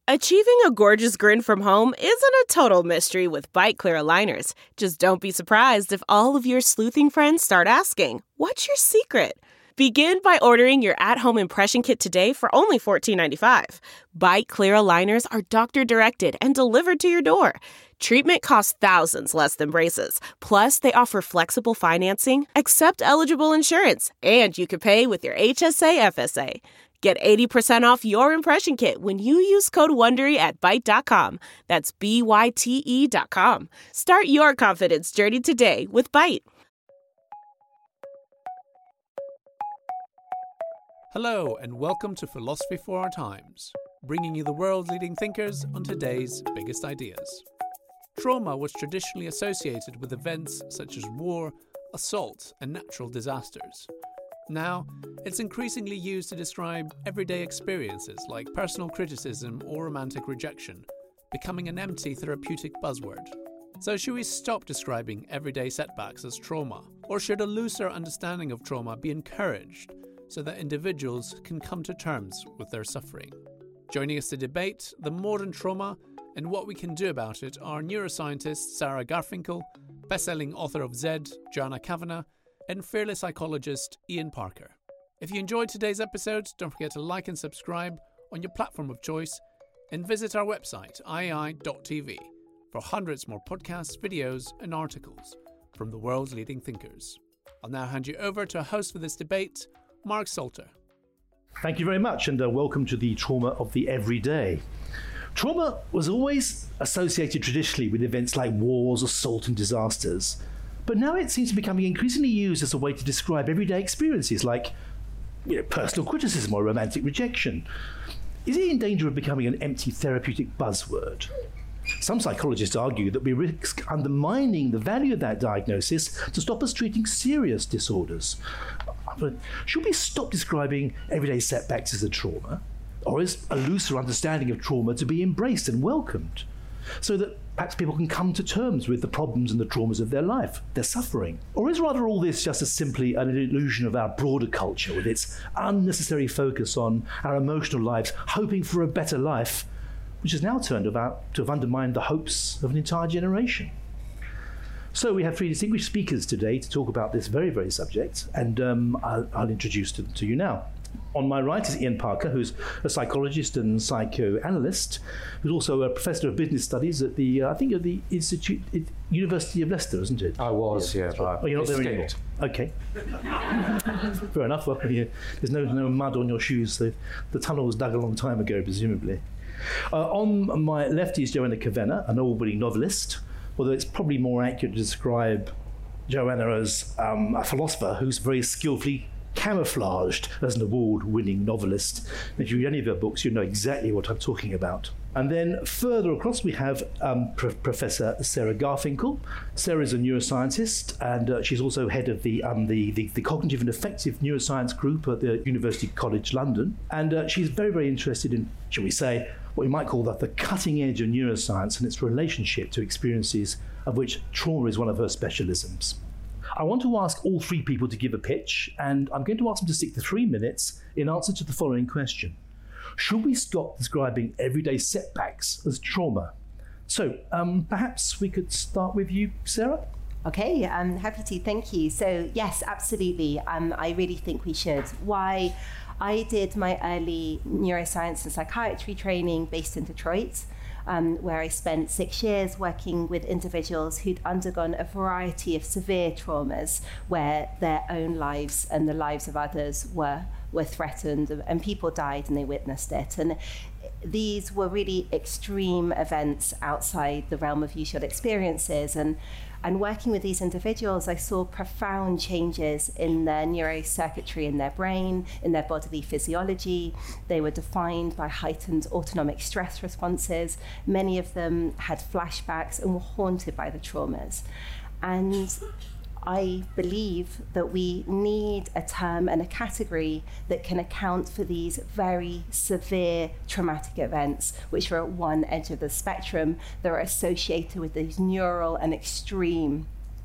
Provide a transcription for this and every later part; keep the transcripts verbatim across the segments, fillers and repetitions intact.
Achieving a gorgeous grin from home isn't a total mystery with Byte Clear aligners. Just don't be surprised if all of your sleuthing friends start asking, "What's your secret?" Begin by ordering your at-home impression kit today for only fourteen ninety-five. Byte Clear aligners are doctor-directed and delivered to your door. Treatment costs thousands less than braces. Plus, they offer flexible financing, accept eligible insurance, and you can pay with your H S A F S A. Get eighty percent off your impression kit when you use code WONDERY at byte dot com. That's B Y T E dot com. Start your confidence journey today with Byte. Hello and welcome to Philosophy for Our Times, bringing you the world's leading thinkers on today's biggest ideas. Trauma was traditionally associated with events such as war, assault, and natural disasters. Now, it's increasingly used to describe everyday experiences like personal criticism or romantic rejection, becoming an empty therapeutic buzzword. So should we stop describing everyday setbacks as trauma, or should a looser understanding of trauma be encouraged so that individuals can come to terms with their suffering? Joining us to debate the modern trauma and what we can do about it are neuroscientist Sarah Garfinkel, best-selling author of Zed, Joanna Kavanagh, and fearless psychologist Ian Parker. If you enjoyed today's episode, don't forget to like and subscribe on your platform of choice and visit our website, I A I dot T V, for hundreds more podcasts, videos, and articles from the world's leading thinkers. I'll now hand you over to a host for this debate, Mark Salter. Thank you very much, and uh, welcome to the Trauma of the Everyday. Trauma was always associated traditionally with events like wars, assault, and disasters. But now it seems to be becoming increasingly used as a way to describe everyday experiences like you know, personal criticism or romantic rejection. Is it in danger of becoming an empty therapeutic buzzword? Some psychologists argue that we risk undermining the value of that diagnosis to stop us treating serious disorders. But should we stop describing everyday setbacks as a trauma? Or is a looser understanding of trauma to be embraced and welcomed, so that perhaps people can come to terms with the problems and the traumas of their life, their suffering? Or is rather all this just as simply an illusion of our broader culture with its unnecessary focus on our emotional lives, hoping for a better life, which has now turned about to have undermined the hopes of an entire generation? So we have three distinguished speakers today to talk about this very, very subject, and um, I'll, I'll introduce them to you now. On my right is Ian Parker, who's a psychologist and psychoanalyst, who's also a professor of business studies at the, uh, I think, at the Institute, it, University of Leicester, isn't it? I was, yeah. yeah. Oh, you're not there anymore? Okay. Fair enough. Well, yeah, there's no, no mud on your shoes. The, the tunnel was dug a long time ago, presumably. Uh, on my left is Joanna Kavanagh, an award-winning novelist, although it's probably more accurate to describe Joanna as um, a philosopher who's very skillfully camouflaged as an award-winning novelist. If you read any of her books, you know exactly what I'm talking about. And then further across, we have um, Pro- Professor Sarah Garfinkel. Sarah is a neuroscientist, and uh, she's also head of the, um, the, the the Cognitive and Affective Neuroscience Group at the University College London. And uh, she's very, very interested in, shall we say, what we might call the, the cutting edge of neuroscience and its relationship to experiences of which trauma is one of her specialisms. I want to ask all three people to give a pitch, and I'm going to ask them to stick to three minutes in answer to the following question. Should we stop describing everyday setbacks as trauma? So um, perhaps we could start with you, Sarah? Okay, I'm happy to, thank you. So yes, absolutely. Um, I really think we should. Why? I did my early neuroscience and psychiatry training based in Detroit, Um, where I spent six years working with individuals who'd undergone a variety of severe traumas where their own lives and the lives of others were, were threatened, and people died and they witnessed it. And these were really extreme events outside the realm of usual experiences. And And working with these individuals, I saw profound changes in their neurocircuitry in their brain, in their bodily physiology. They were defined by heightened autonomic stress responses. Many of them had flashbacks and were haunted by the traumas. And I believe that we need a term and a category that can account for these very severe traumatic events, which are at one edge of the spectrum. They're associated with these neural and extreme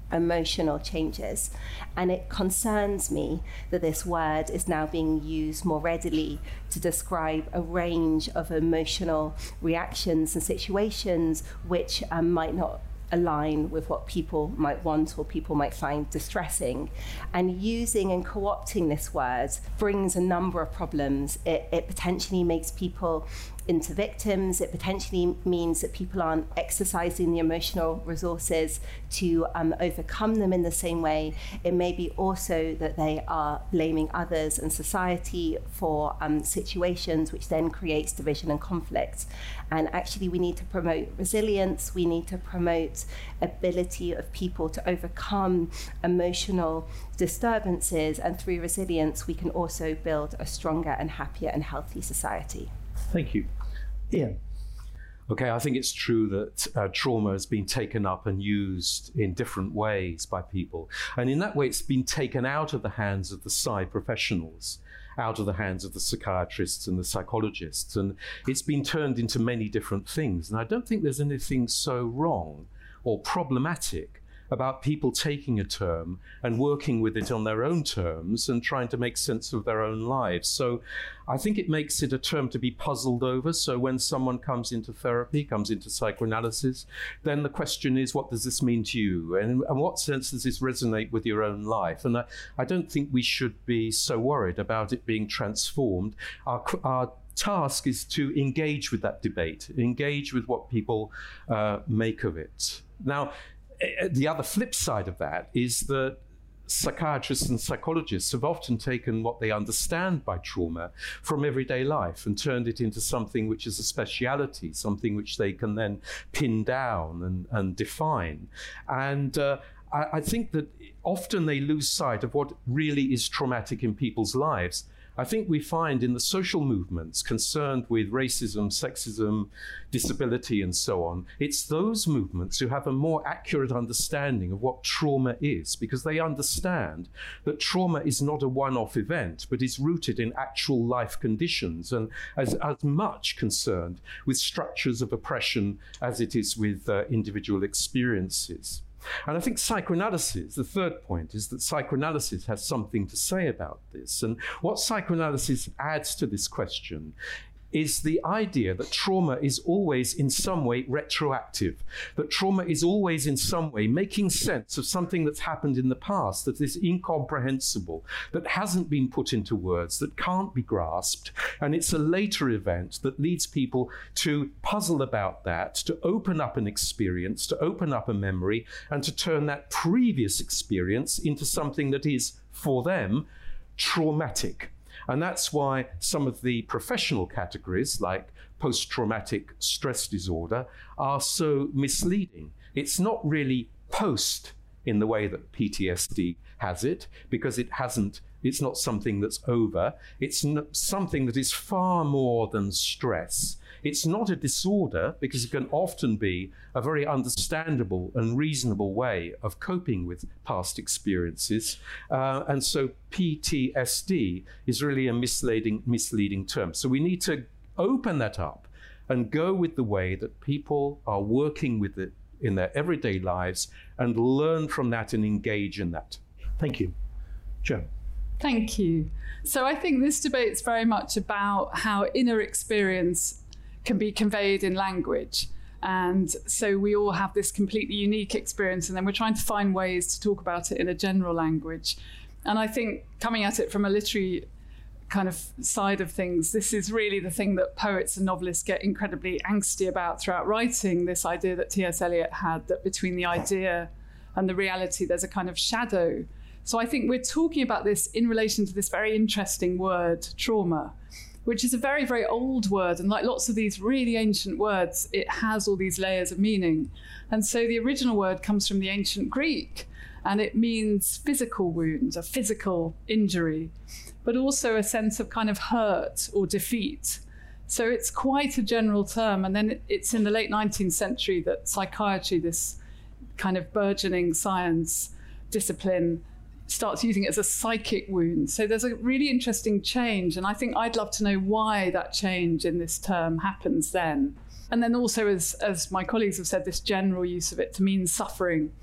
emotional changes. And it concerns me that this word is now being used more readily to describe a range of emotional reactions and situations which um, might not align with what people might want or people might find distressing. And using and co-opting this word brings a number of problems. It, it potentially makes people into victims. It potentially means that people aren't exercising the emotional resources to um, overcome them in the same way. It may be also that they are blaming others and society for um, situations, which then creates division and conflict. And actually we need to promote resilience. We need to promote ability of people to overcome emotional disturbances, and through resilience we can also build a stronger and happier and healthy society. Thank you. Ian. Okay, I think it's true that uh, trauma has been taken up and used in different ways by people. And in that way, it's been taken out of the hands of the Psy professionals, out of the hands of the psychiatrists and the psychologists. And it's been turned into many different things. And I don't think there's anything so wrong or problematic about people taking a term and working with it on their own terms and trying to make sense of their own lives. So I think it makes it a term to be puzzled over. So when someone comes into therapy, comes into psychoanalysis, then the question is, what does this mean to you? And in what sense does this resonate with your own life? And I, I don't think we should be so worried about it being transformed. Our, our task is to engage with that debate, engage with what people uh, make of it. Now, the other flip side of that is that psychiatrists and psychologists have often taken what they understand by trauma from everyday life and turned it into something which is a speciality, something which they can then pin down and, and define. And uh, I, I think that often they lose sight of what really is traumatic in people's lives. I think we find in the social movements concerned with racism, sexism, disability, and so on, it's those movements who have a more accurate understanding of what trauma is, because they understand that trauma is not a one-off event, but is rooted in actual life conditions and as, as much concerned with structures of oppression as it is with uh, individual experiences. And I think psychoanalysis, the third point, is that psychoanalysis has something to say about this. And what psychoanalysis adds to this question is the idea that trauma is always in some way retroactive, that trauma is always in some way making sense of something that's happened in the past, that is incomprehensible, that hasn't been put into words, that can't be grasped, and it's a later event that leads people to puzzle about that, to open up an experience, to open up a memory, and to turn that previous experience into something that is, for them, traumatic. And that's why some of the professional categories, like post-traumatic stress disorder, are so misleading. It's not really post in the way that P T S D has it, because it hasn't, it's not something that's over. It's something that is far more than stress. It's not a disorder, because it can often be a very understandable and reasonable way of coping with past experiences. Uh, and so P T S D is really a misleading, misleading term. So we need to open that up and go with the way that people are working with it in their everyday lives and learn from that and engage in that. Thank you. Jo. Thank you. So I think this debate's very much about how inner experience can be conveyed in language. And so we all have this completely unique experience, and then we're trying to find ways to talk about it in a general language. And I think coming at it from a literary kind of side of things, this is really the thing that poets and novelists get incredibly angsty about throughout writing, this idea that T S Eliot had, that between the idea and the reality there's a kind of shadow. So I think we're talking about this in relation to this very interesting word, trauma, which is a very, very old word. And like lots of these really ancient words, it has all these layers of meaning. And so the original word comes from the ancient Greek, and it means physical wounds, a physical injury, but also a sense of kind of hurt or defeat. So it's quite a general term. And then it's in the late nineteenth century that psychiatry, this kind of burgeoning science discipline, starts using it as a psychic wound. So there's a really interesting change. And I think I'd love to know why that change in this term happens then. And then also, as, as my colleagues have said, this general use of it to mean suffering.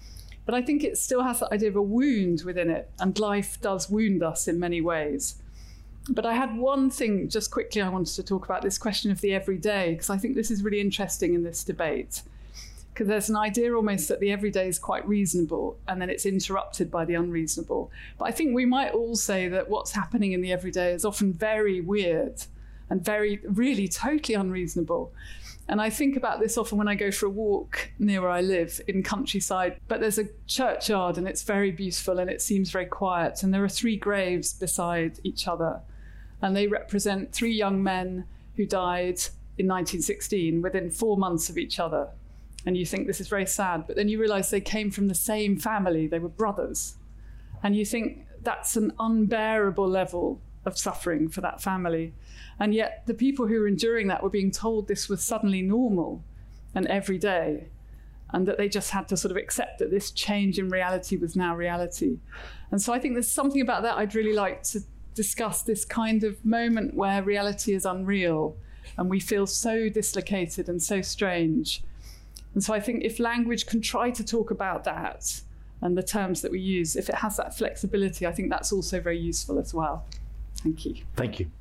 But I think it still has that idea of a wound within it, and life does wound us in many ways. But I had one thing just quickly I wanted to talk about, this question of the everyday, because I think this is really interesting in this debate. Because there's an idea almost that the everyday is quite reasonable and then it's interrupted by the unreasonable. But I think we might all say that what's happening in the everyday is often very weird and very, really totally unreasonable. And I think about this often when I go for a walk near where I live in countryside, but there's a churchyard and it's very beautiful and it seems very quiet. And there are three graves beside each other. And they represent three young men who died in nineteen sixteen within four months of each other. And you think this is very sad, but then you realize they came from the same family, they were brothers. And you think that's an unbearable level of suffering for that family. And yet the people who were enduring that were being told this was suddenly normal and everyday, and that they just had to sort of accept that this change in reality was now reality. And so I think there's something about that I'd really like to discuss, this kind of moment where reality is unreal and we feel so dislocated and so strange. And so I think if language can try to talk about that and the terms that we use, if it has that flexibility, I think that's also very useful as well. Thank you. Thank you.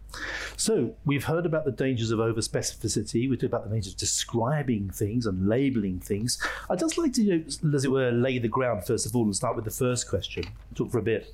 So we've heard about the dangers of overspecificity. We talked about the dangers of describing things and labelling things. I'd just like to, you know, as it were, lay the ground first of all and start with the first question. Talk for a bit.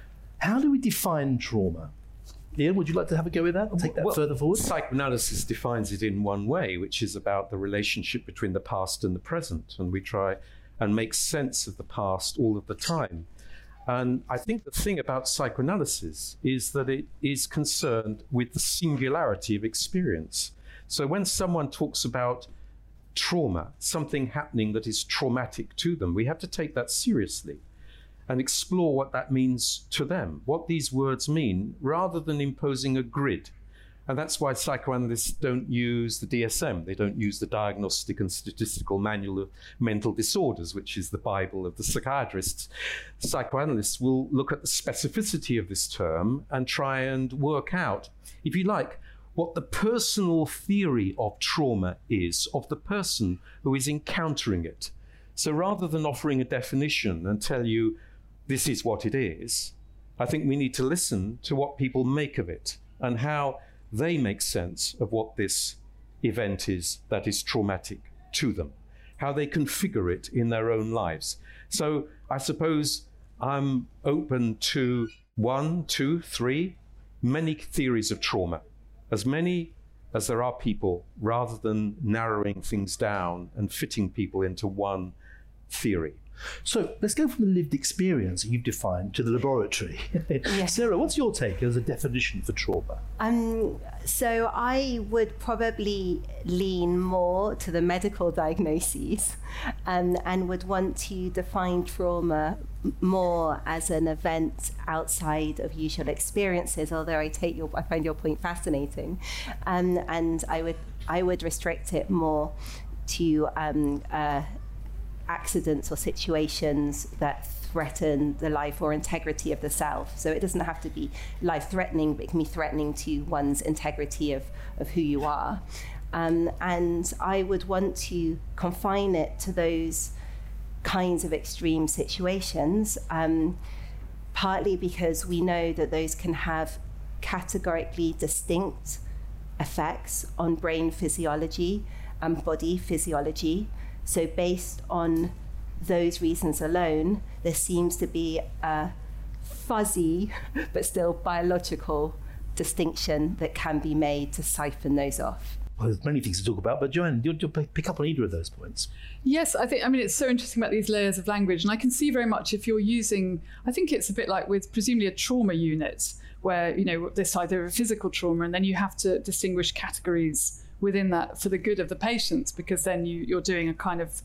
How do we define trauma? Ian, would you like to have a go with that? I'll take that well, further forward. Psychoanalysis defines it in one way, which is about the relationship between the past and the present. And we try and make sense of the past all of the time. And I think the thing about psychoanalysis is that it is concerned with the singularity of experience. So when someone talks about trauma, something happening that is traumatic to them, we have to take that seriously and explore what that means to them, what these words mean, rather than imposing a grid. And that's why psychoanalysts don't use the D S M. They don't use the Diagnostic and Statistical Manual of Mental Disorders, which is the Bible of the psychiatrists. Psychoanalysts will look at the specificity of this term and try and work out, if you like, what the personal theory of trauma is of the person who is encountering it. So rather than offering a definition and tell you, this is what it is, I think we need to listen to what people make of it and how they make sense of what this event is that is traumatic to them, how they configure it in their own lives. So I suppose I'm open to one, two, three, many theories of trauma, as many as there are people, rather than narrowing things down and fitting people into one theory. So let's go from the lived experience that you've defined to the laboratory. Yes. Sarah, what's your take as a definition for trauma? Um, so I would probably lean more to the medical diagnoses um, and would want to define trauma more as an event outside of usual experiences, although I take your, I find your point fascinating. Um, and I would, I would restrict it more to um, uh, accidents or situations that threaten the life or integrity of the self. So it doesn't have to be life-threatening, but it can be threatening to one's integrity of, of who you are. Um, and I would want to confine it to those kinds of extreme situations, um, partly because we know that those can have categorically distinct effects on brain physiology and body physiology. So based on those reasons alone, there seems to be a fuzzy but still biological distinction that can be made to siphon those off. Well, there's many things to talk about, but Joanne, do you, do you pick up on either of those points? Yes, I think, I mean, it's so interesting about these layers of language. And I can see very much if you're using, I think it's a bit like with presumably a trauma unit, where, you know, this idea of physical trauma, and then you have to distinguish categories within that for the good of the patients, because then you, you're doing a kind of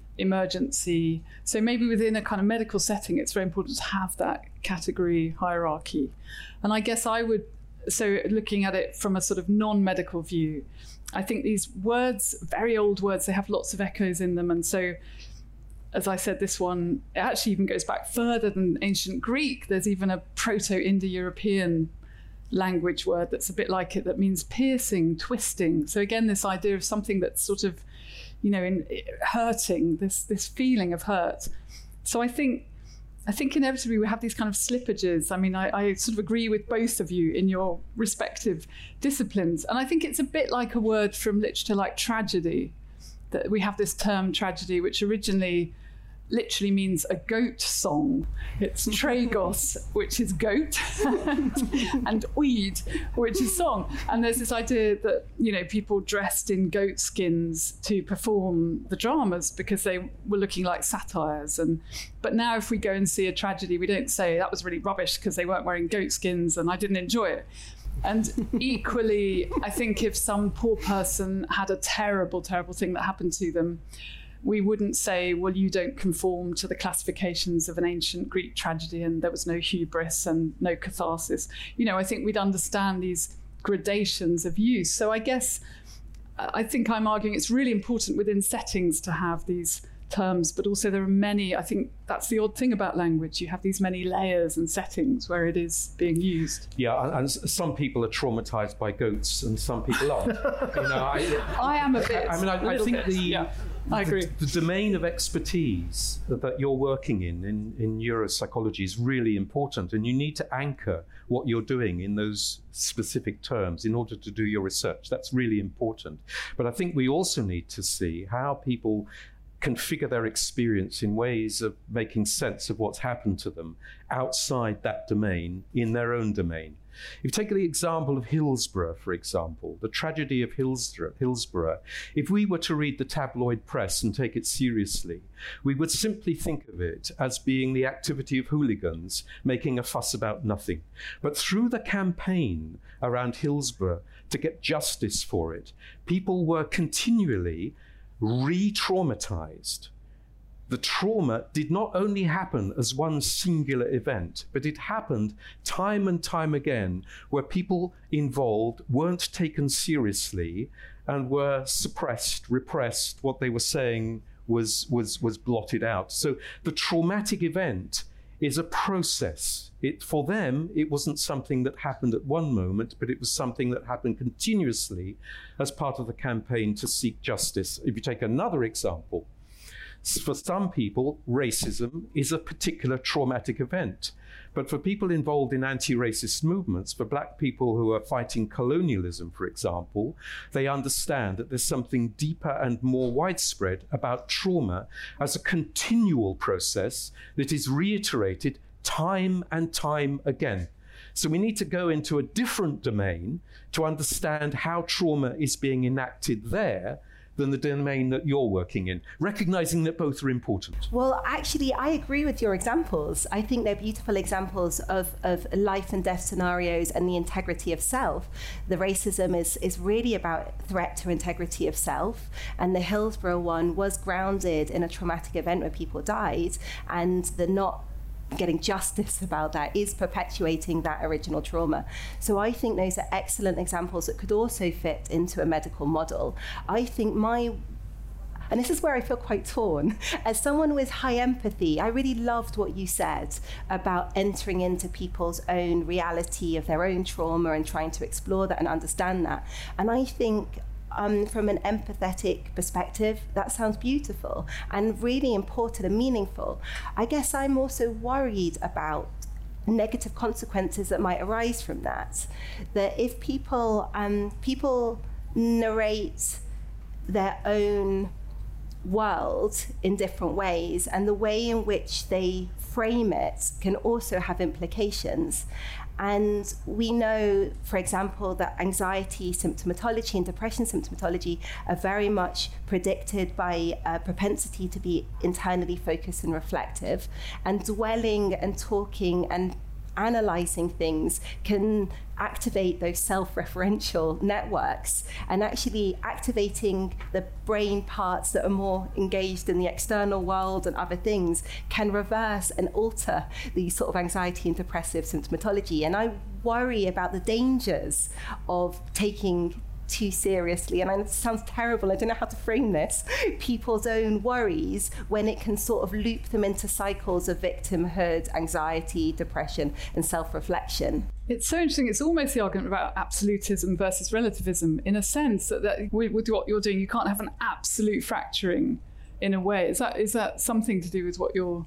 emergency. So maybe within a kind of medical setting, it's very important to have that category hierarchy. And I guess I would, so looking at it from a sort of non-medical view, I think these words, very old words, they have lots of echoes in them. And so, as I said, this one, it actually even goes back further than ancient Greek. There's even a Proto-Indo-European language word that's a bit like it, that means piercing, twisting. So again, this idea of something that's sort of, you know, in hurting, this this feeling of hurt. so I think I think inevitably we have these kind of slippages. I mean, I, I sort of agree with both of you in your respective disciplines. And I think it's a bit like a word from literature like tragedy, that we have this term tragedy, which originally literally means a goat song. It's tragos, which is goat, and, and oid, which is song. And there's this idea that, you know, people dressed in goat skins to perform the dramas because they were looking like satires. And but now if we go and see a tragedy, we don't say that was really rubbish because they weren't wearing goat skins and I didn't enjoy it. And equally, I think if some poor person had a terrible, terrible thing that happened to them, we wouldn't say, well, you don't conform to the classifications of an ancient Greek tragedy and there was no hubris and no catharsis. You know, I think we'd understand these gradations of use. So I guess, I think I'm arguing it's really important within settings to have these terms, but also there are many, I think that's the odd thing about language. You have these many layers and settings where it is being used. Yeah, and, and some people are traumatized by goats and some people aren't. You know, I, I am a bit. I mean, I, I think bit, the, yeah, I agree. The, the domain of expertise that, that you're working in, in, in neuropsychology is really important, and you need to anchor what you're doing in those specific terms in order to do your research. That's really important. But I think we also need to see how people configure their experience in ways of making sense of what's happened to them outside that domain, in their own domain. If you take the example of Hillsborough, for example, the tragedy of Hillsborough, Hillsborough, if we were to read the tabloid press and take it seriously, we would simply think of it as being the activity of hooligans making a fuss about nothing. But through the campaign around Hillsborough to get justice for it, people were continually re-traumatized. The trauma did not only happen as one singular event, but it happened time and time again where people involved weren't taken seriously and were suppressed, repressed. What they were saying was, was, was blotted out. So the traumatic event is a process. It, for them, it wasn't something that happened at one moment, but it was something that happened continuously as part of the campaign to seek justice. If you take another example, for some people, racism is a particular traumatic event. But for people involved in anti-racist movements, for black people who are fighting colonialism, for example, they understand that there's something deeper and more widespread about trauma as a continual process that is reiterated time and time again. So we need to go into a different domain to understand how trauma is being enacted there than the domain that you're working in, recognizing that both are important. Well, actually, I agree with your examples. I think they're beautiful examples of, of life and death scenarios and the integrity of self. The racism is, is really about threat to integrity of self, and the Hillsborough one was grounded in a traumatic event where people died, and the not getting justice about that is perpetuating that original trauma. So I think those are excellent examples that could also fit into a medical model. I think my, and this is where I feel quite torn, as someone with high empathy, I really loved what you said about entering into people's own reality of their own trauma and trying to explore that and understand that. And I think Um, from an empathetic perspective, that sounds beautiful and really important and meaningful. I guess I'm also worried about negative consequences that might arise from that. That if people um, people narrate their own world in different ways, and the way in which they frame it can also have implications. And we know, for example, that anxiety symptomatology and depression symptomatology are very much predicted by a propensity to be internally focused and reflective. And dwelling and talking and analyzing things can activate those self-referential networks, and actually activating the brain parts that are more engaged in the external world and other things can reverse and alter the sort of anxiety and depressive symptomatology. And I worry about the dangers of taking too seriously, and it sounds terrible, I don't know how to frame this, people's own worries, when it can sort of loop them into cycles of victimhood, anxiety, depression, and self-reflection. It's so interesting. It's almost the argument about absolutism versus relativism, in a sense that, that with, with what you're doing, you can't have an absolute fracturing in a way. Is that is that something to do with what you're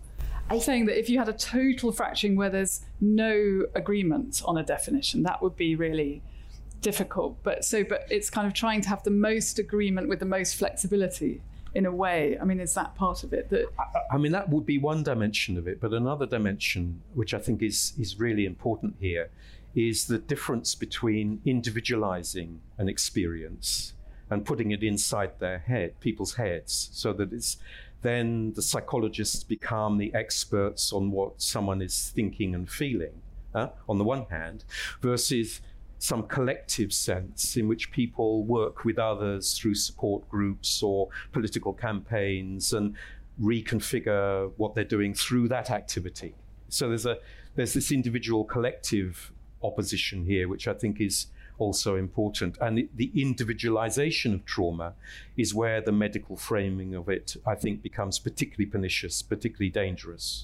I'm saying that if you had a total fracturing where there's no agreement on a definition, that would be really difficult. But so, but it's kind of trying to have the most agreement with the most flexibility in a way. I mean, is that part of it? That I, I mean, that would be one dimension of it, but another dimension, which I think is is really important here, is the difference between individualizing an experience and putting it inside their head, people's heads, so that it's then the psychologists become the experts on what someone is thinking and feeling, uh, on the one hand, versus some collective sense in which people work with others through support groups or political campaigns and reconfigure what they're doing through that activity. So there's a there's this individual collective opposition here, which I think is also important. And the, the individualization of trauma is where the medical framing of it, I think, becomes particularly pernicious, particularly dangerous.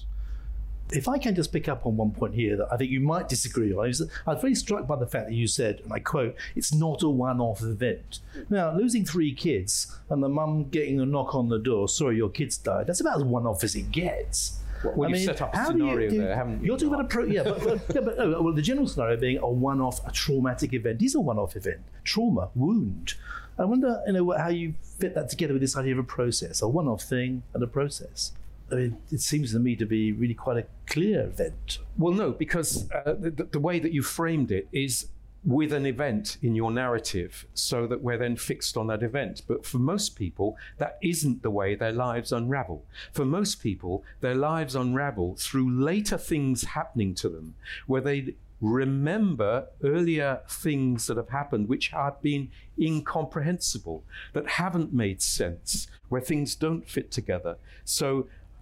If I can just pick up on one point here that I think you might disagree on, is that I was very struck by the fact that you said, and I quote, it's not a one-off event. Now, losing three kids and the mum getting a knock on the door, sorry, your kids died, that's about as one-off as it gets. Well, I you mean, set up a how do scenario you, do, there, haven't you? You're talking about a pro, yeah, but, but, yeah, but oh, well, the general scenario being a one-off, a traumatic event is a one-off event. Trauma, wound. I wonder, you know, how you fit that together with this idea of a process, a one-off thing and a process. I mean, it seems to me to be really quite a clear event. Well, no, because uh, the, the way that you framed it is with an event in your narrative, so that we're then fixed on that event. But for most people, that isn't the way their lives unravel. For most people, their lives unravel through later things happening to them, where they remember earlier things that have happened which have been incomprehensible, that haven't made sense, where things don't fit together. So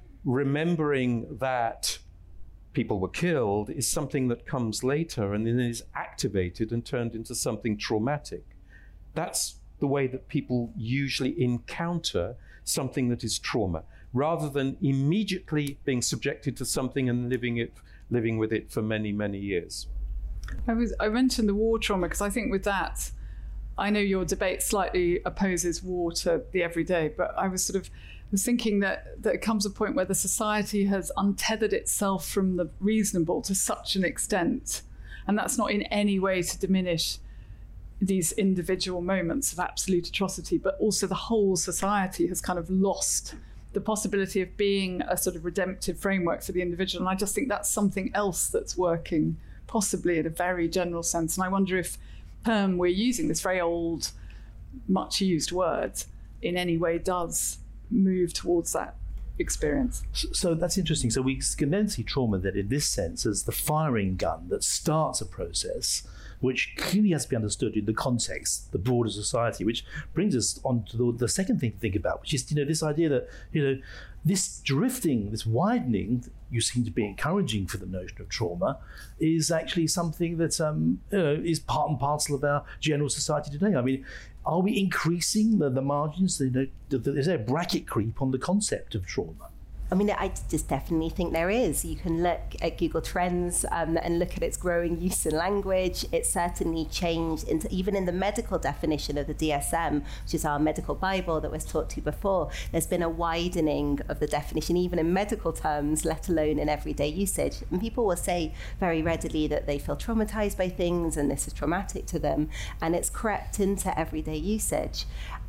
remembering that people were killed is something that comes later and then is activated and turned into something traumatic. That's the way that people usually encounter something that is trauma, rather than immediately being subjected to something and living it, living with it for many, many years. I was I mentioned the war trauma because I think with that, I know your debate slightly opposes war to the everyday, but I was sort of was thinking that, that it comes a point where the society has untethered itself from the reasonable to such an extent, and that's not in any way to diminish these individual moments of absolute atrocity, but also the whole society has kind of lost the possibility of being a sort of redemptive framework for the individual. And I just think that's something else that's working, possibly in a very general sense. And I wonder if um, we're using this very old, much used word in any way does move towards that experience. So, so that's interesting. So we can then see trauma that in this sense as the firing gun that starts a process which clearly has to be understood in the context, the broader society, which brings us on to the, the second thing to think about, which is, you know, this idea that, you know, this drifting, this widening you seem to be encouraging for the notion of trauma is actually something that um, you know, is part and parcel of our general society today. I mean, are we increasing the, the margins? You know, is there a bracket creep on the concept of trauma? I mean, I just definitely think there is. You can look at Google Trends um, and look at its growing use in language. It's certainly changed, into, even in the medical definition of the D S M, which is our medical Bible that was taught to before. There's been a widening of the definition, even in medical terms, let alone in everyday usage. And people will say very readily that they feel traumatized by things and this is traumatic to them. And it's crept into everyday usage.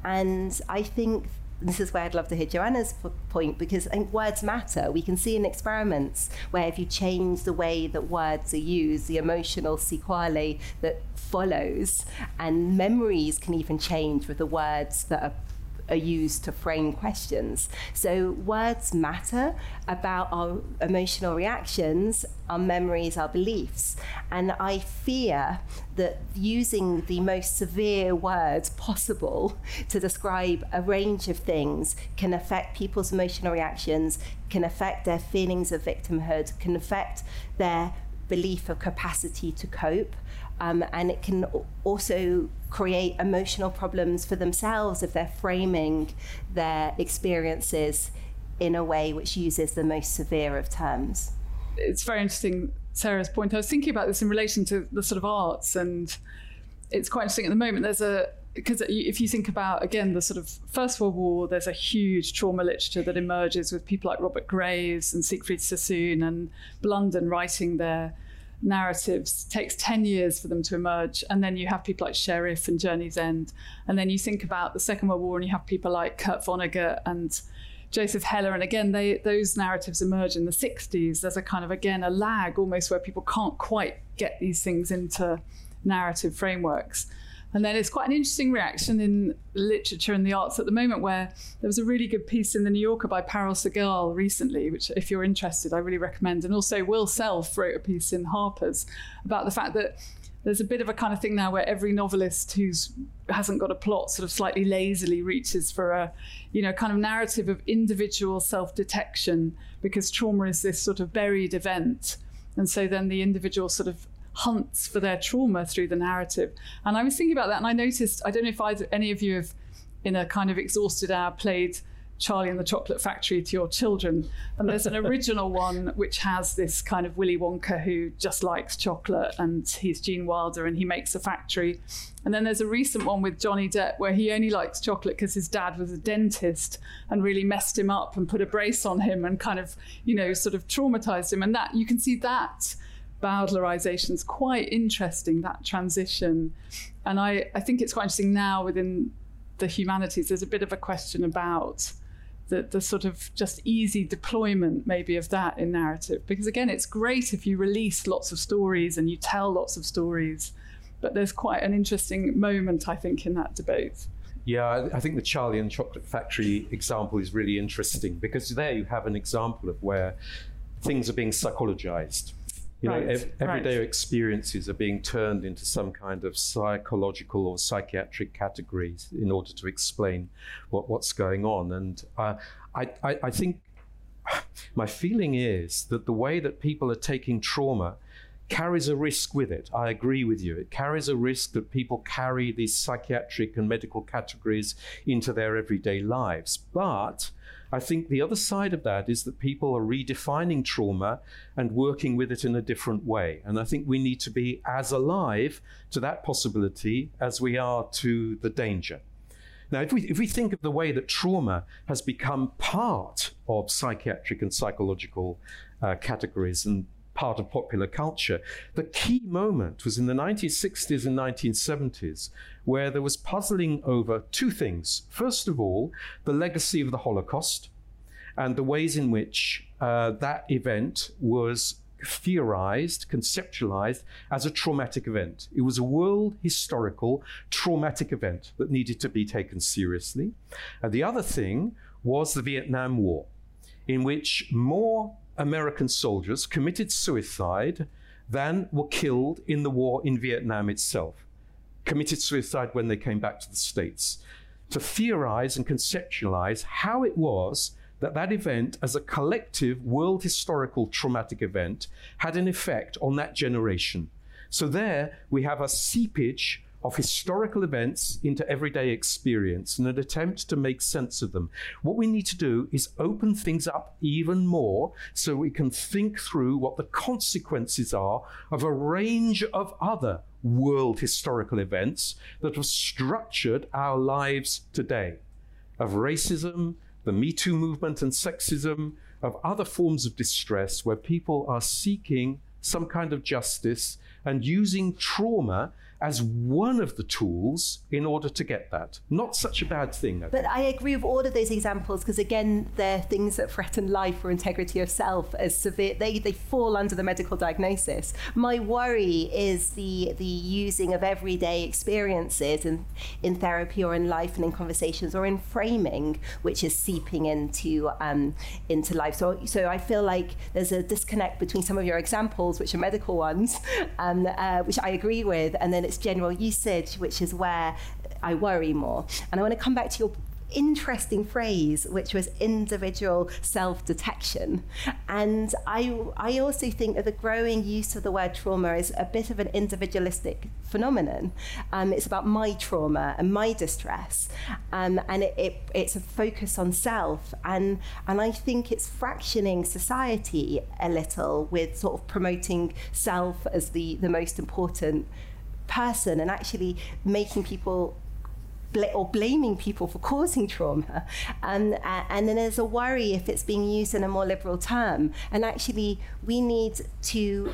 And I think this is where I'd love to hear Joanna's p- point, because I think words matter. We can see in experiments where if you change the way that words are used, the emotional sequelae that follows, and memories can even change with the words that are are used to frame questions. So words matter about our emotional reactions, our memories, our beliefs. And I fear that using the most severe words possible to describe a range of things can affect people's emotional reactions, can affect their feelings of victimhood, can affect their belief of capacity to cope. Um, and it can also create emotional problems for themselves if they're framing their experiences in a way which uses the most severe of terms. It's very interesting, Sarah's point. I was thinking about this in relation to the sort of arts, and it's quite interesting at the moment. There's a because if you think about, again, the sort of First World War, there's a huge trauma literature that emerges with people like Robert Graves and Siegfried Sassoon and Blunden writing their narratives. It takes ten years for them to emerge. And then you have people like Sheriff and Journey's End. And then you think about the Second World War and you have people like Kurt Vonnegut and Joseph Heller. And again, they, those narratives emerge in the sixties. There's a kind of, again, a lag almost where people can't quite get these things into narrative frameworks. And then it's quite an interesting reaction in literature and the arts at the moment, where there was a really good piece in The New Yorker by Parul Sehgal recently, which if you're interested, I really recommend. And also Will Self wrote a piece in Harper's about the fact that there's a bit of a kind of thing now where every novelist who's hasn't got a plot sort of slightly lazily reaches for a, you know, kind of narrative of individual self-detection, because trauma is this sort of buried event. And so then the individual sort of hunts for their trauma through the narrative. And I was thinking about that, and I noticed, I don't know if either, any of you have, in a kind of exhausted hour, played Charlie and the Chocolate Factory to your children. And there's an original one which has this kind of Willy Wonka who just likes chocolate, and he's Gene Wilder and he makes a factory. And then there's a recent one with Johnny Depp where he only likes chocolate because his dad was a dentist and really messed him up and put a brace on him and kind of, you know, sort of traumatized him. And that, you can see that Bowdlerization is quite interesting, that transition. And I, I think it's quite interesting now within the humanities, there's a bit of a question about the, the sort of just easy deployment maybe of that in narrative. Because again, it's great if you release lots of stories and you tell lots of stories, but there's quite an interesting moment, I think, in that debate. Yeah, I think the Charlie and Chocolate Factory example is really interesting, because there you have an example of where things are being psychologized. You know, Right, ev- everyday right. experiences are being turned into some kind of psychological or psychiatric categories in order to explain what, what's going on. And uh, I, I, I think my feeling is that the way that people are taking trauma carries a risk with it. I agree with you. It carries a risk that people carry these psychiatric and medical categories into their everyday lives. But I think the other side of that is that people are redefining trauma and working with it in a different way. And I think we need to be as alive to that possibility as we are to the danger. Now, if we, if we think of the way that trauma has become part of psychiatric and psychological uh, categories and part of popular culture, the key moment was in the nineteen sixties and nineteen seventies, where there was puzzling over two things. First of all, the legacy of the Holocaust and the ways in which uh, that event was theorized, conceptualized as a traumatic event. It was a world historical traumatic event that needed to be taken seriously. And the other thing was the Vietnam War, in which more American soldiers committed suicide than were killed in the war in Vietnam itself. Committed suicide when they came back to the States. To theorize and conceptualize how it was that that event, as a collective world historical traumatic event, had an effect on that generation. So there we have a seepage of historical events into everyday experience and an attempt to make sense of them. What we need to do is open things up even more so we can think through what the consequences are of a range of other world historical events that have structured our lives today, of racism, the Me Too movement and sexism, of other forms of distress where people are seeking some kind of justice and using trauma as one of the tools in order to get that. Not such a bad thing, I But think. I agree with all of those examples, because again, they're things that threaten life or integrity of self as severe. They, they fall under the medical diagnosis. My worry is the the using of everyday experiences in, in therapy or in life and in conversations or in framing, which is seeping into um, into life. So, so I feel like there's a disconnect between some of your examples, which are medical ones, um, uh, which I agree with, and then it's general usage, which is where I worry more. And I want to come back to your interesting phrase, which was individual self-detection. And I, I also think that the growing use of the word trauma is a bit of an individualistic phenomenon. Um, it's about my trauma and my distress. Um, and it, it, it's a focus on self. And, and I think it's fractioning society a little with sort of promoting self as the, the most important person, and actually making people bl- or blaming people for causing trauma. And, uh, and then there's a worry if it's being used in a more liberal term. And actually, we need to,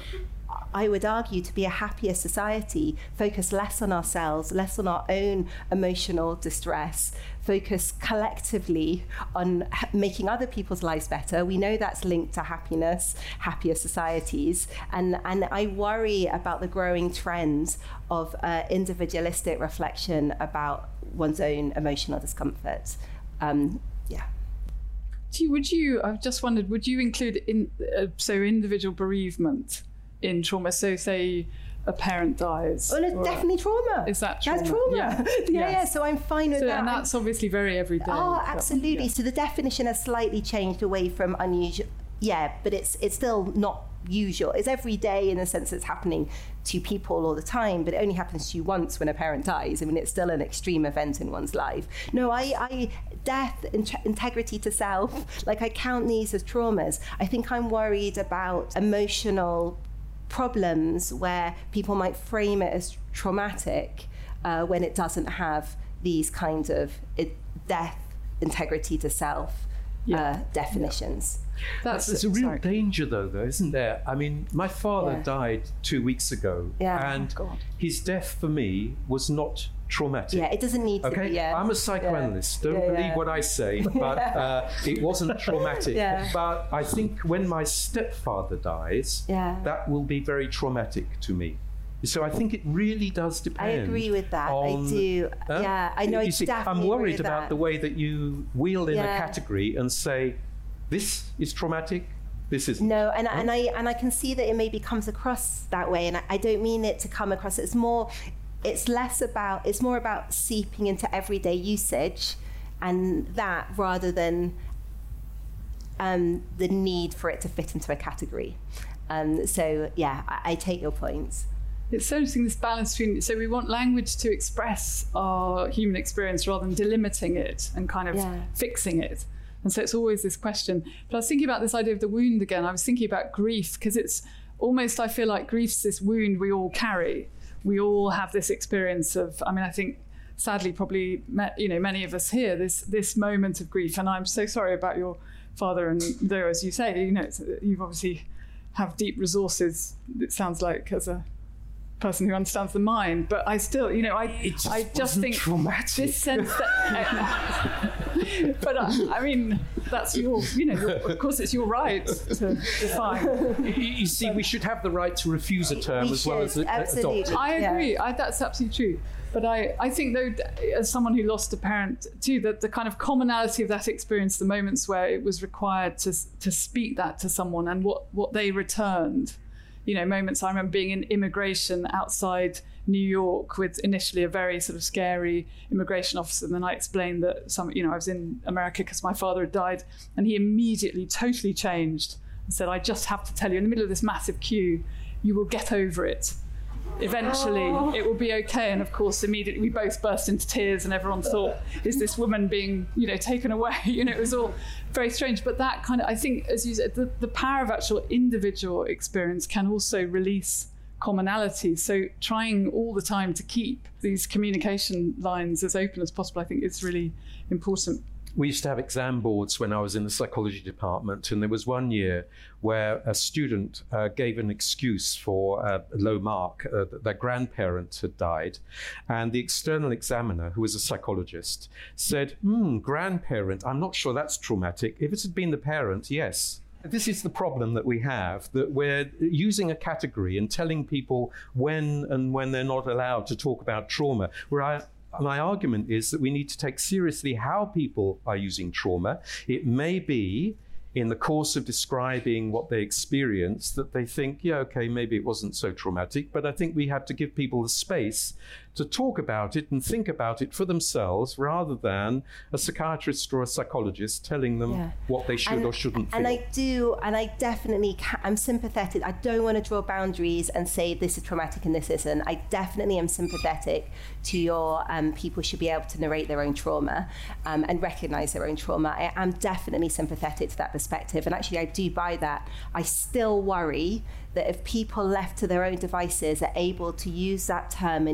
I would argue, to be a happier society, focus less on ourselves, less on our own emotional distress, focus collectively on ha- making other people's lives better. We know that's linked to happiness, happier societies. And, and I worry about the growing trends of uh, individualistic reflection about one's own emotional discomfort. Um, yeah. Do you, would you, I've just wondered, would you include in uh, so individual bereavement in trauma? So say a parent dies. Well, it's definitely trauma. Is that trauma? That's trauma. Yeah, yeah, yes. yeah. So I'm fine with so, that. And that's obviously very everyday. Oh, absolutely. Yeah. So the definition has slightly changed away from unusual. Yeah, but it's it's still not usual. It's every day in the sense it's happening to people all the time, but it only happens to you once when a parent dies. I mean, it's still an extreme event in one's life. No, I, I death, in- integrity to self, like I count these as traumas. I think I'm worried about emotional problems where people might frame it as traumatic uh, when it doesn't have these kinds of it, death, integrity to self yeah. uh, definitions. That's There's a real sorry. danger, though, though, isn't there? I mean, my father Yeah. died two weeks ago, Yeah. and Oh, God. his death for me was not traumatic. Yeah, it doesn't need to Okay, be. Yeah. I'm a psychoanalyst. Yeah. Don't Yeah, believe yeah. what I say, but uh, it wasn't traumatic. Yeah. But I think when my stepfather dies, Yeah. that will be very traumatic to me. So I think it really does I depend. agree with that. on- I do. Huh? Yeah, I know. You I see, definitely I'm worried agree with about that. the way that you wheel in Yeah. a category and say, this is traumatic, this isn't. No, and and I and I can see that it maybe comes across that way, and I, I don't mean it to come across. It's more, it's less about. It's more about seeping into everyday usage, and that rather than um, the need for it to fit into a category. Um, so yeah, I, I take your points. It's so interesting, this balance between, so we want language to express our human experience rather than delimiting it and kind of Yeah. fixing it. And so it's always this question. But I was thinking about this idea of the wound again. I was thinking about grief, because it's almost, I feel like grief's this wound we all carry. We all have this experience of, I mean, I think sadly probably, you know, many of us here, this this moment of grief. And I'm so sorry about your father. And though, as you say, you know, it's, you've obviously have deep resources, it sounds like, as a person who understands the mind, but I still, you know, I It just I just wasn't think traumatic. this sense that, but I, I mean, that's your, you know, your, of course it's your right to define. You, you see, we should have the right to refuse a term We as well as should, a- absolutely. adopt it. I Yeah. agree. I, that's absolutely true. But I, I think, though, as someone who lost a parent too, that the kind of commonality of that experience, the moments where it was required to to speak that to someone and what, what they returned, you know, moments I remember being in immigration outside New York with initially a very sort of scary immigration officer. And then I explained that some, you know, I was in America because my father had died, and he immediately totally changed and said, I just have to tell you, in the middle of this massive queue, you will get over it. Eventually it will be okay. And of course immediately we both burst into tears, and everyone thought, is this woman being, you know, taken away? You know, it was all very strange. But that kind of, I think, as you said, the, the power of actual individual experience can also release commonality. So trying all the time to keep these communication lines as open as possible, I think, is really important. We used to have exam boards when I was in the psychology department, and there was one year where a student uh, gave an excuse for uh, a low mark, uh, that their grandparent had died, and the external examiner, who was a psychologist, said, hmm, grandparent, I'm not sure that's traumatic. If it had been the parent, yes. This is the problem that we have, that we're using a category and telling people when and when they're not allowed to talk about trauma, where I My argument is that we need to take seriously how people are using trauma. It may be in the course of describing what they experienced that they think, yeah, okay, maybe it wasn't so traumatic, but I think we have to give people the space to talk about it and think about it for themselves, rather than a psychiatrist or a psychologist telling them Yeah. what they should and, or shouldn't and feel. I do, and I definitely, ca- I'm sympathetic. I don't want to draw boundaries and say this is traumatic and this isn't. I definitely am sympathetic to your um, people should be able to narrate their own trauma um, and recognize their own trauma. I am definitely sympathetic to that perspective, and actually I do buy that. I still worry that if people left to their own devices are able to use that term and use that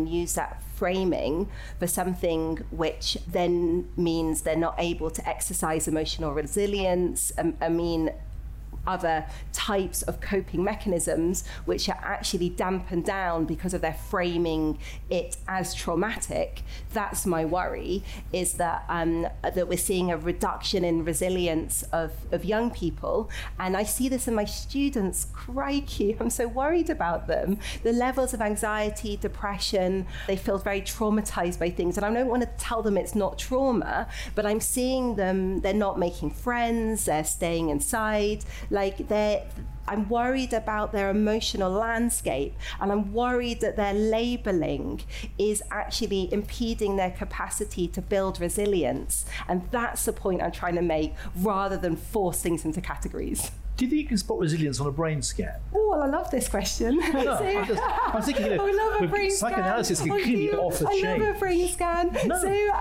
that framing for something which then means they're not able to exercise emotional resilience. Um, I mean, other types of coping mechanisms which are actually dampened down because of their framing it as traumatic. That's my worry, is that um, that we're seeing a reduction in resilience of, of young people. And I see this in my students. Crikey, I'm so worried about them. The levels of anxiety, depression, they feel very traumatized by things. And I don't want to tell them it's not trauma, but I'm seeing them, they're not making friends, they're staying inside. Like they're, I'm worried about their emotional landscape, and I'm worried that their labeling is actually impeding their capacity to build resilience. And that's the point I'm trying to make, rather than force things into categories. Do you think you can spot resilience on a brain scan? Oh, well, I love this question. No, so, I'm, just, I'm thinking, you know, I love a with brain psychoanalysis scan. can clearly be off the I chain. love a brain scan. No. So,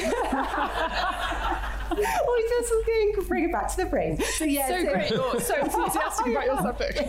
um, we just going bring it back to the brain. So yeah, so, so great. You're so enthusiastic about your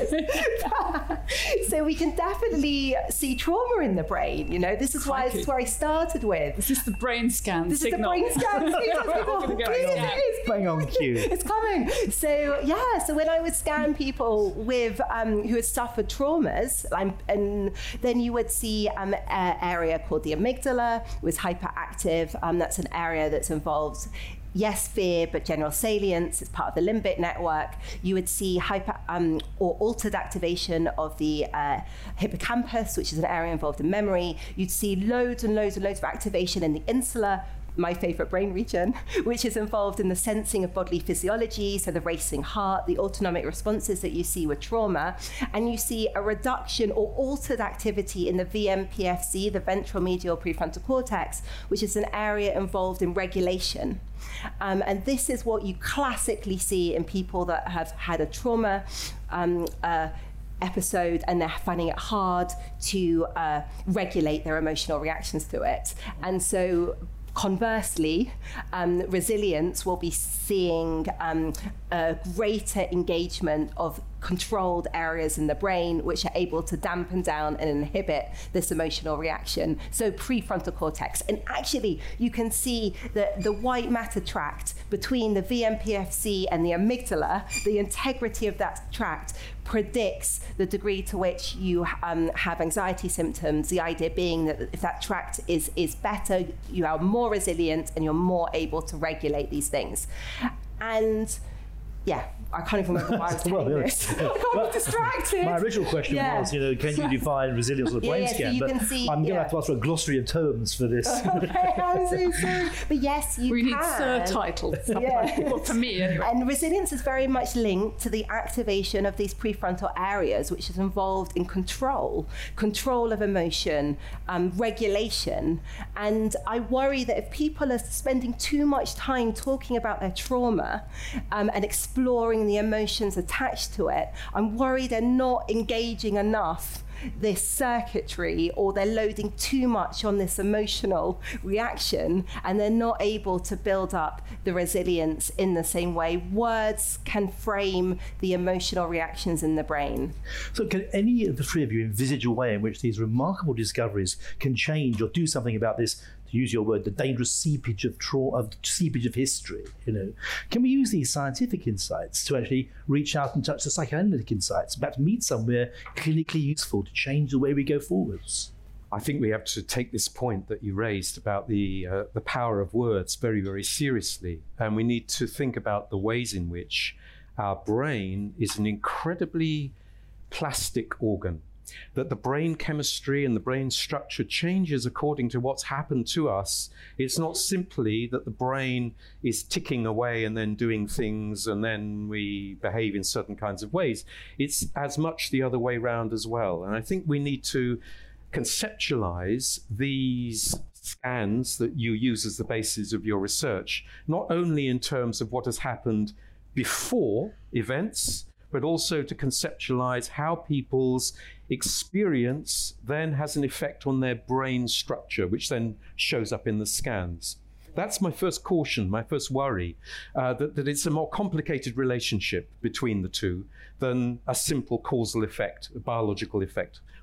subject. So we can definitely see trauma in the brain. You know, this is why this is where I started with. This is the brain scan This signal. is the brain scan signal. Go, Please, yeah. it is. Bang on cue. It's coming. So yeah, so when I would scan people with um, who had suffered traumas, um, and then you would see um, an area called the amygdala was hyperactive. Um, that's an area that's involved. Yes, fear, but general salience. It's part of the limbic network. You would see hyper um, or altered activation of the uh, hippocampus, which is an area involved in memory. You'd see loads and loads and loads of activation in the insula, my favorite brain region, which is involved in the sensing of bodily physiology, so the racing heart, the autonomic responses that you see with trauma. And you see a reduction or altered activity in the V M P F C, the ventral medial prefrontal cortex, which is an area involved in regulation. Um, and this is what you classically see in people that have had a trauma um, uh, episode, and they're finding it hard to uh, regulate their emotional reactions to it. And so conversely, um, resilience will be seeing um, a greater engagement of controlled areas in the brain, which are able to dampen down and inhibit this emotional reaction. So prefrontal cortex. And actually, you can see that the white matter tract between the V M P F C and the amygdala, the integrity of that tract predicts the degree to which you um, have anxiety symptoms, the idea being that if that tract is, is better, you are more resilient and you're more able to regulate these things. And yeah, I can't even remember why I was doing well, this. I got well, distracted. My original question yeah. was, you know, can you define resilience on a Yeah, brain yeah, so scan? you but can see- I'm going to yeah. have to ask for a glossary of terms for this. Okay, I'm so sorry. But yes, you we can. need Sir titles. Yeah. Well, for me, anyway. And resilience is very much linked to the activation of these prefrontal areas, which is involved in control, control of emotion, um, regulation. And I worry that if people are spending too much time talking about their trauma um, and exploring the emotions attached to it, I'm worried they're not engaging enough this circuitry, or they're loading too much on this emotional reaction, and they're not able to build up the resilience in the same way. Words can frame the emotional reactions in the brain. So can any of the three of you envisage a way in which these remarkable discoveries can change or do something about this, to use your word, the dangerous seepage of trauma, of seepage of history? You know, can we use these scientific insights to actually reach out and touch the psychoanalytic insights, perhaps meet somewhere clinically useful to change the way we go forwards? I think we have to take this point that you raised about the uh, the power of words very, very seriously. And we need to think about the ways in which our brain is an incredibly plastic organ, that the brain chemistry and the brain structure changes according to what's happened to us. It's not simply that the brain is ticking away and then doing things and then we behave in certain kinds of ways. It's as much the other way around as well. And I think we need to conceptualize these scans that you use as the basis of your research, not only in terms of what has happened before events, but also to conceptualize how people's experience then has an effect on their brain structure, which then shows up in the scans. That's my first caution, my first worry, uh, that, that it's a more complicated relationship between the two than a simple causal effect, a biological effect,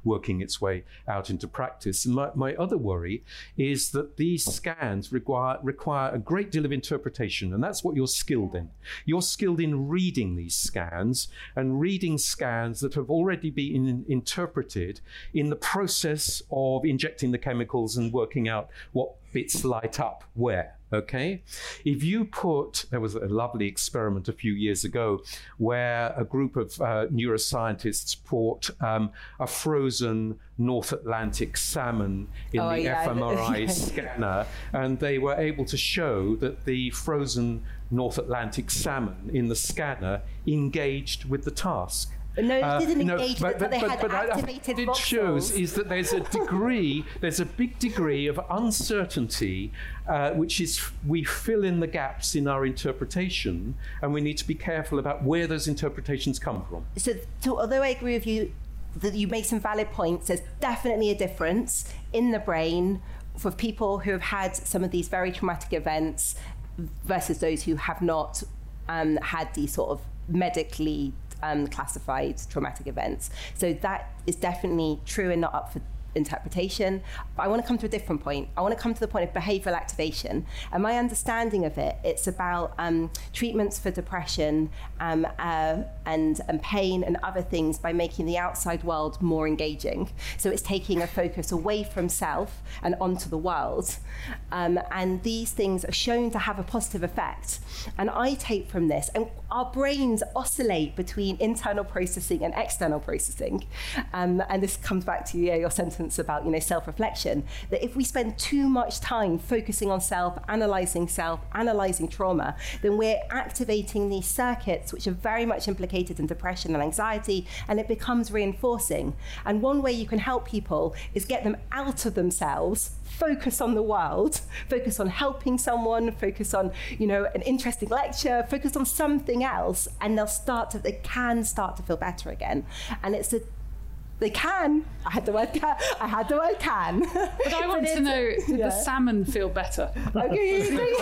working its way out into practice. And my, my other worry is that these scans require, require a great deal of interpretation, and that's what you're skilled in. You're skilled in reading these scans and reading scans that have already been interpreted in the process of injecting the chemicals and working out what bits light up where. Okay, if you put, there was a lovely experiment a few years ago where a group of uh, neuroscientists put um, a frozen North Atlantic salmon in oh, the yeah. fMRI scanner, and they were able to show that the frozen North Atlantic salmon in the scanner engaged with the task. No, it Uh, didn't no, engage, but, but, they but, had but I- activated it voxels. shows is that there's a degree, there's a big degree of uncertainty, uh, which is we fill in the gaps in our interpretation, and we need to be careful about where those interpretations come from. So, so although I agree with you that you make some valid points, there's definitely a difference in the brain for people who have had some of these very traumatic events versus those who have not um, had these sort of medically um, classified traumatic events. So that is definitely true and not up for interpretation. But I want to come to a different point. I want to come to the point of behavioural activation. And my understanding of it, it's about um, treatments for depression um, uh, and, and pain and other things by making the outside world more engaging. So it's taking a focus away from self and onto the world. Um, and these things are shown to have a positive effect. And I take from this, and our brains oscillate between internal processing and external processing. Um, and this comes back to yeah, your sentence about you know self-reflection, that if we spend too much time focusing on self, analysing self, analysing trauma, then we're activating these circuits which are very much implicated in depression and anxiety, and it becomes reinforcing. And one way you can help people is get them out of themselves, focus on the world, focus on helping someone, focus on you know an interesting lecture, focus on something else, and they'll start to they can start to feel better again. And it's a They can. I had the word can. I had the word can. But I want to know, did yeah. the salmon feel better? Okay.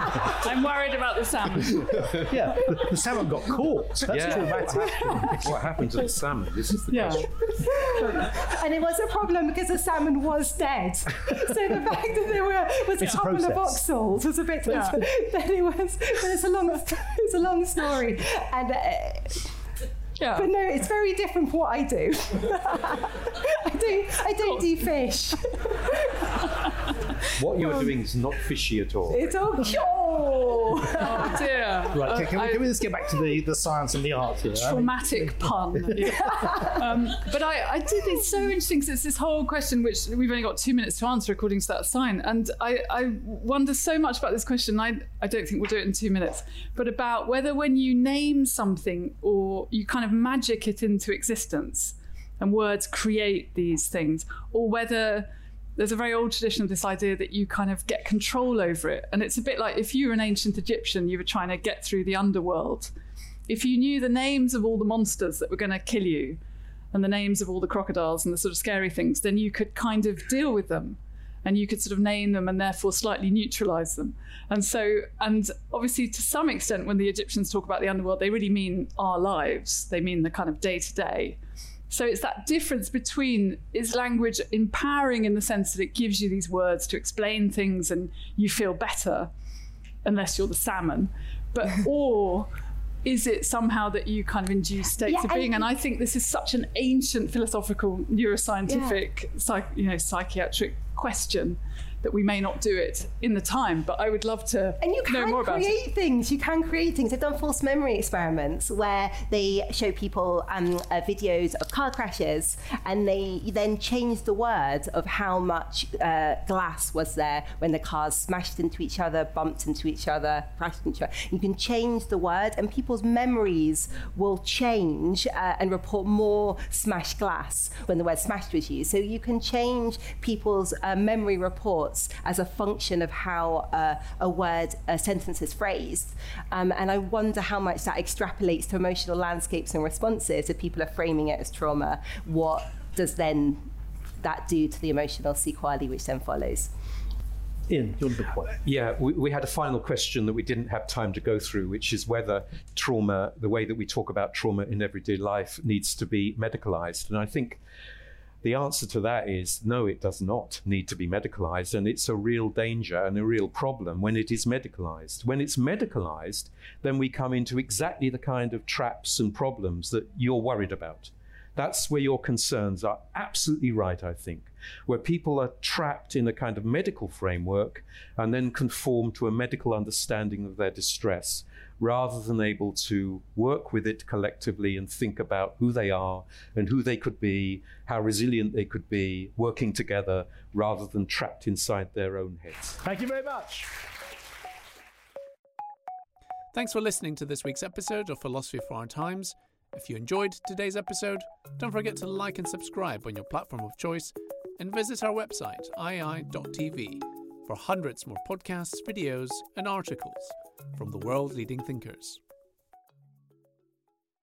I'm worried about the salmon. Yeah, the, the salmon got caught. That's Yeah. traumatic. What happened to the salmon? This is the Yeah. question. And it was a problem because the salmon was dead. So the fact that there were was It's a a couple of process. voxels was a bit. Yeah. Then it was. But it's a long. It's a long story. And. Uh, Yeah. But no, it's very different from what I do. I don't. I don't do fish. What you're doing is not fishy at all. It's all. Oh. Oh dear. Right, can, can, we, I- can we just get back to the, the science and the art here? I mean, Traumatic pun. um, but I, I did, it's so interesting because it's this whole question which we've only got two minutes to answer according to that sign. And I, I wonder so much about this question. I, I don't think we'll do it in two minutes, but about whether when you name something or you kind of magic it into existence and words create these things, or whether there's a very old tradition of this idea that you kind of get control over it. And it's a bit like if you were an ancient Egyptian, you were trying to get through the underworld. If you knew the names of all the monsters that were going to kill you and the names of all the crocodiles and the sort of scary things, then you could kind of deal with them and you could sort of name them and therefore slightly neutralize them. And so, and obviously to some extent, when the Egyptians talk about the underworld, they really mean our lives. They mean the kind of day to day. So it's that difference between, is language empowering in the sense that it gives you these words to explain things and you feel better, unless you're the salmon, but or is it somehow that you kind of induce states Yeah, of being? and- And I think this is such an ancient philosophical, neuroscientific, psych, you know, psychiatric question that we may not do it in the time, but I would love to And you know can more about create it. things. You can create things. They've done false memory experiments where they show people um, uh, videos of car crashes, and they then change the word of how much uh, glass was there when the cars smashed into each other, bumped into each other, crashed into each other. You can change the word, and people's memories will change uh, and report more smashed glass when the word smashed was used. So you can change people's uh, memory reports as a function of how uh, a word, a sentence is phrased. Um, and I wonder how much that extrapolates to emotional landscapes and responses. If people are framing it as trauma, what does then that do to the emotional sequelae which then follows? Ian, you're the big point. Yeah, we, we had a final question that we didn't have time to go through, which is whether trauma, the way that we talk about trauma in everyday life, needs to be medicalized. And I think The answer to that is no, it does not need to be medicalized, and it's a real danger and a real problem when it is medicalized. When it's medicalized, then we come into exactly the kind of traps and problems that you're worried about. That's where your concerns are absolutely right, I think, where people are trapped in a kind of medical framework and then conform to a medical understanding of their distress, rather than able to work with it collectively and think about who they are and who they could be, how resilient they could be, working together rather than trapped inside their own heads. Thank you very much. Thanks for listening to this week's episode of Philosophy for Our Times. If you enjoyed today's episode, don't forget to like and subscribe on your platform of choice, and visit our website, i a i dot t v, for hundreds more podcasts, videos, and articles from the world-leading thinkers.